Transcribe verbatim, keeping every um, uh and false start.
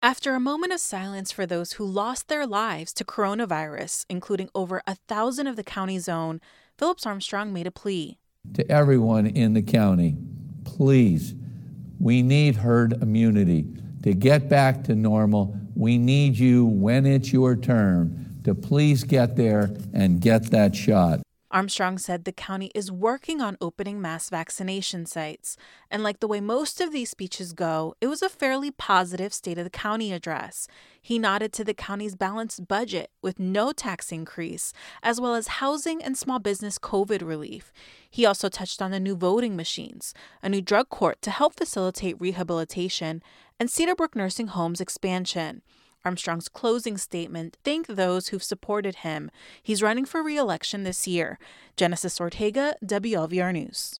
After a moment of silence for those who lost their lives to coronavirus, including over a thousand of the county's own, Phillips Armstrong made a plea. To everyone in the county, please, we need herd immunity. To get back to normal, we need you, when it's your turn, to please get there and get that shot. Armstrong said the county is working on opening mass vaccination sites. And like the way most of these speeches go, it was a fairly positive State of the County address. He nodded to the county's balanced budget with no tax increase, as well as housing and small business COVID relief. He also touched on the new voting machines, a new drug court to help facilitate rehabilitation, and Cedar Brook Nursing Home's expansion. Armstrong's closing statement thanked those who've supported him. He's running for re-election this year. Genesis Ortega, W L V R News.